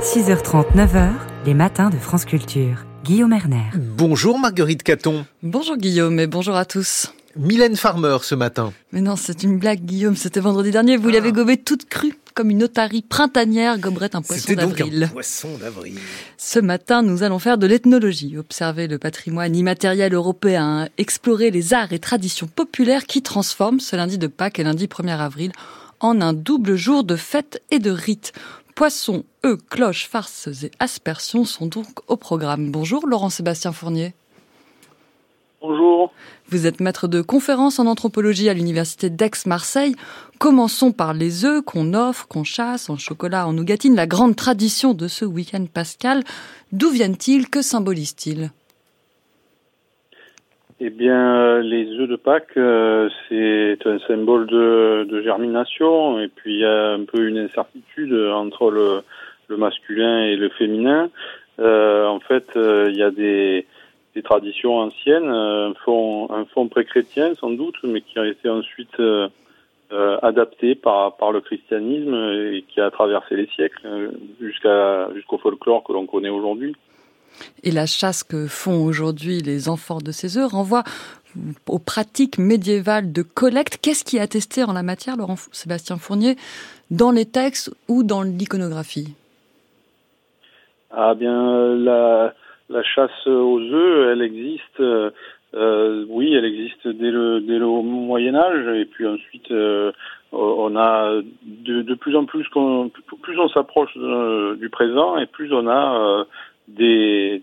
6h30, 9h, les matins de France Culture. Guillaume Erner. Bonjour Marguerite Caton. Bonjour Guillaume et bonjour à tous. Mylène Farmer ce matin. Mais non, c'est une blague Guillaume, c'était vendredi dernier, vous l'avez gobée toute crue, comme une otarie printanière goberait un poisson d'avril. C'était donc un poisson d'avril. Ce matin, nous allons faire de l'ethnologie, observer le patrimoine immatériel européen, explorer les arts et traditions populaires qui transforment ce lundi de Pâques et lundi 1er avril en un double jour de fête et de rites. Poissons, œufs, cloches, farces et aspersions sont donc au programme. Bonjour Laurent-Sébastien Fournier. Bonjour. Vous êtes maître de conférences en anthropologie à l'université d'Aix-Marseille. Commençons par les œufs qu'on offre, qu'on chasse, en chocolat, en nougatine, la grande tradition de ce week-end pascal. D'où viennent-ils? Que symbolisent-ils? Eh bien, les œufs de Pâques, c'est un symbole de germination, et puis il y a un peu une incertitude entre le masculin et le féminin. En fait, il y a des traditions anciennes, un fond pré-chrétien sans doute, mais qui a été ensuite adapté par le christianisme et qui a traversé les siècles jusqu'au folklore que l'on connaît aujourd'hui. Et la chasse que font aujourd'hui les enfants de ces œufs renvoie aux pratiques médiévales de collecte. Qu'est-ce qui est attesté en la matière, Laurent-Sébastien Fournier, dans les textes ou dans l'iconographie? Ah bien, la chasse aux œufs, elle existe. Oui, elle existe dès le Moyen Âge, et puis ensuite on a de plus en plus, plus on s'approche du présent, et plus on a des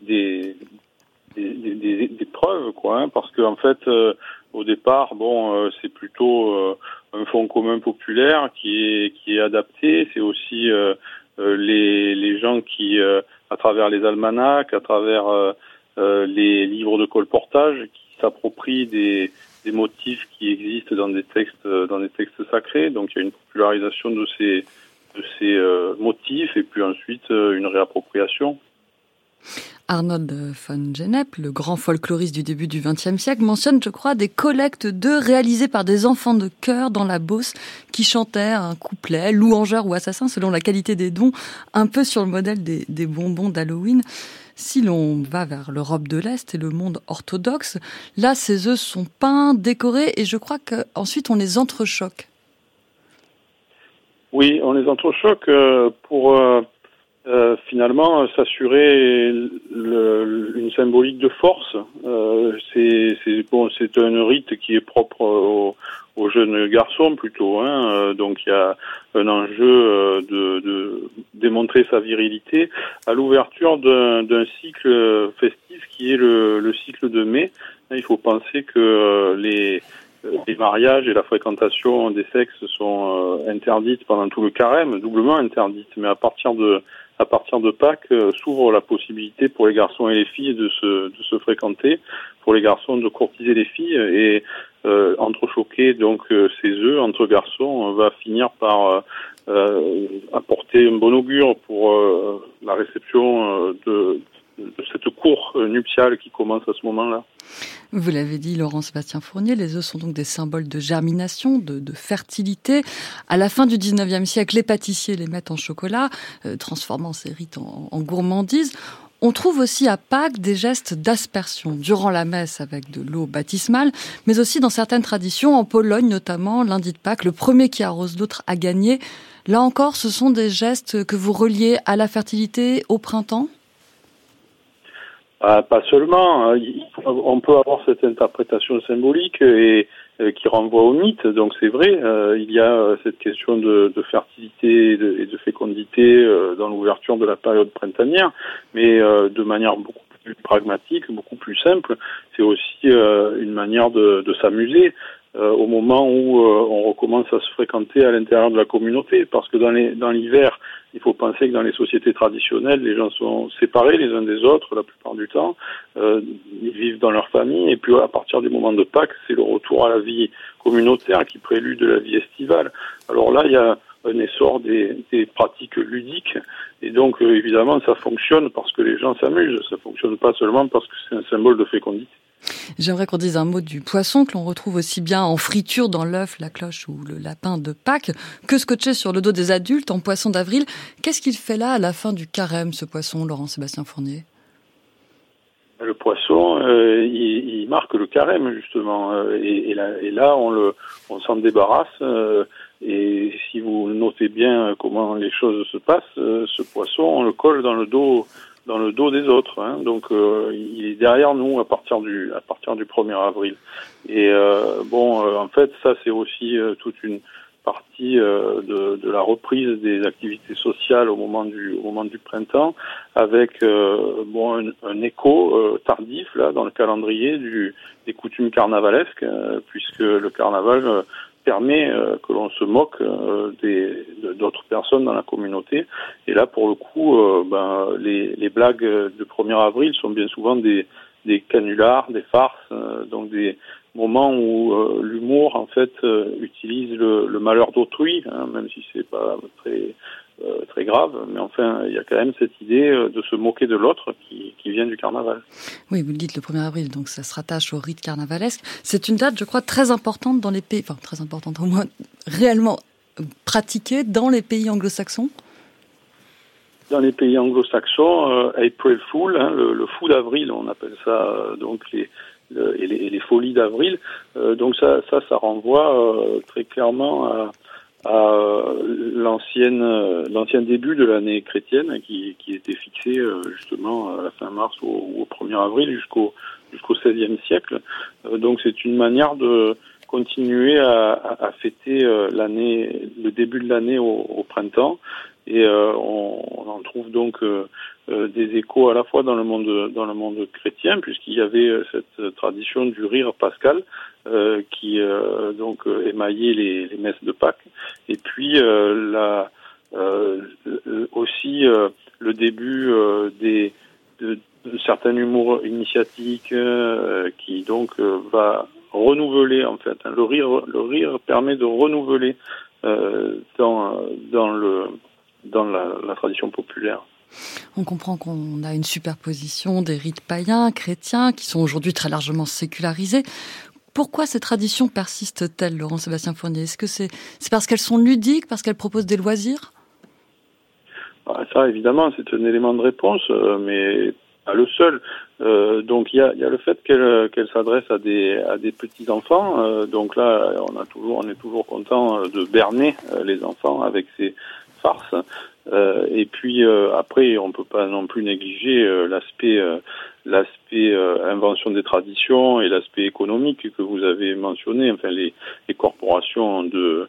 preuves, quoi, hein, parce que en fait au départ, c'est plutôt un fonds commun populaire qui est adapté. C'est aussi les gens qui à travers les almanachs, à travers les livres de colportage, qui s'approprient des motifs qui existent dans des textes sacrés. Donc il y a une popularisation de ces motifs, et puis ensuite une réappropriation. Arnold von Gennep, le grand folkloriste du début du XXe siècle, mentionne, je crois, des collectes d'œufs réalisées par des enfants de chœur dans la Beauce qui chantaient un couplet, louangeur ou assassin selon la qualité des dons, un peu sur le modèle des bonbons d'Halloween. Si l'on va vers l'Europe de l'Est et le monde orthodoxe, là, ces œufs sont peints, décorés, et je crois qu'ensuite on les entrechoque. Oui, on les entrechoque pour finalement s'assurer une symbolique de force. C'est un rite qui est propre aux jeunes garçons plutôt, hein. Donc il y a un enjeu de démontrer sa virilité à l'ouverture d'un cycle festif qui est le cycle de mai. Il faut penser que les mariages et la fréquentation des sexes sont interdites pendant tout le carême, doublement interdites, mais à partir de Pâques s'ouvre la possibilité pour les garçons et les filles de se fréquenter, pour les garçons de courtiser les filles, et entrechoquer donc ces œufs entre garçons va finir par apporter un bon augure pour la réception de cette cour nuptiale qui commence à ce moment-là. Vous l'avez dit, Laurent-Sébastien Fournier, les œufs sont donc des symboles de germination, de fertilité. À la fin du 19e siècle, les pâtissiers les mettent en chocolat, transformant ces rites en gourmandise. On trouve aussi à Pâques des gestes d'aspersion durant la messe avec de l'eau baptismale, mais aussi dans certaines traditions, en Pologne notamment, lundi de Pâques, le premier qui arrose l'autre a gagné. Là encore, ce sont des gestes que vous reliez à la fertilité, au printemps ? Pas seulement. On peut avoir cette interprétation symbolique et qui renvoie au mythe. Donc c'est vrai, il y a cette question de fertilité et de fécondité dans l'ouverture de la période printanière, mais de manière beaucoup plus pragmatique, beaucoup plus simple. C'est aussi une manière de s'amuser au moment où on recommence à se fréquenter à l'intérieur de la communauté, parce que dans l'hiver, il faut penser que dans les sociétés traditionnelles, les gens sont séparés les uns des autres la plupart du temps, ils vivent dans leur famille, et puis à partir du moment de Pâques, c'est le retour à la vie communautaire qui prélude de la vie estivale. Alors là, il y a un essor des pratiques ludiques. Et donc, évidemment, ça fonctionne parce que les gens s'amusent. Ça fonctionne pas seulement parce que c'est un symbole de fécondité. J'aimerais qu'on dise un mot du poisson que l'on retrouve aussi bien en friture dans l'œuf, la cloche ou le lapin de Pâques que scotché sur le dos des adultes en poisson d'avril. Qu'est-ce qu'il fait là à la fin du carême, ce poisson, Laurent-Sébastien Fournier ? Le poisson, il marque le carême justement, et là on s'en débarrasse. Et si vous notez bien comment les choses se passent, ce poisson, on le colle dans le dos des autres. Hein. Donc il est derrière nous à partir du 1er avril. Et en fait, ça c'est aussi toute une partie de la reprise des activités sociales au moment du printemps, avec un écho tardif là dans le calendrier des coutumes carnavalesques, puisque le carnaval permet que l'on se moque d'autres personnes dans la communauté. Et là, pour le coup, les blagues du 1er avril sont bien souvent des canulars, des farces, donc des moments où l'humour, en fait, utilise le malheur d'autrui, hein, même si c'est pas très grave, mais enfin, il y a quand même cette idée de se moquer de l'autre qui vient du carnaval. Oui, vous le dites, le 1er avril, donc ça se rattache au rite carnavalesque. C'est une date, je crois, très importante dans les pays, enfin, très importante, au moins réellement pratiquée dans les pays anglo-saxons. Dans les pays anglo-saxons, April Fool, hein, le fou d'avril, on appelle ça, donc les folies d'avril. Donc ça renvoie très clairement à l'ancien début de l'année chrétienne qui était fixé justement à la fin mars au 1er avril jusqu'au XVIe siècle. Donc c'est une manière de continuer à fêter le début de l'année au printemps. Et on en trouve donc des échos à la fois dans le monde chrétien, puisqu'il y avait cette tradition du rire pascal qui donc émaillait les messes de Pâques, et puis aussi le début de certain humour initiatique qui donc va renouveler en fait. Le rire permet de renouveler dans la tradition populaire. On comprend qu'on a une superposition des rites païens, chrétiens, qui sont aujourd'hui très largement sécularisés. Pourquoi ces traditions persistent-elles, Laurent-Sébastien Fournier ? Est-ce que c'est parce qu'elles sont ludiques, parce qu'elles proposent des loisirs ? Ça, évidemment, c'est un élément de réponse, mais pas le seul. Donc il y a le fait qu'elle s'adresse à des petits enfants. Donc là, on est toujours content de berner les enfants avec ces farces. Et puis après, on peut pas non plus négliger l'aspect invention des traditions et l'aspect économique que vous avez mentionné. Enfin, les corporations de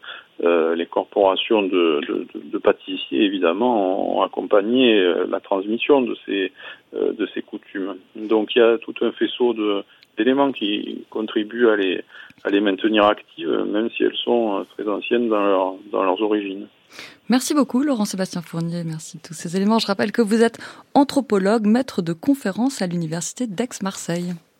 pâtissiers évidemment ont accompagné la transmission de ces coutumes. Donc il y a tout un faisceau d'éléments qui contribuent à les maintenir actives, même si elles sont très anciennes dans leurs origines. Merci beaucoup Laurent-Sébastien Fournier, merci de tous ces éléments. Je rappelle que vous êtes anthropologue, maître de conférences à l'université d'Aix-Marseille.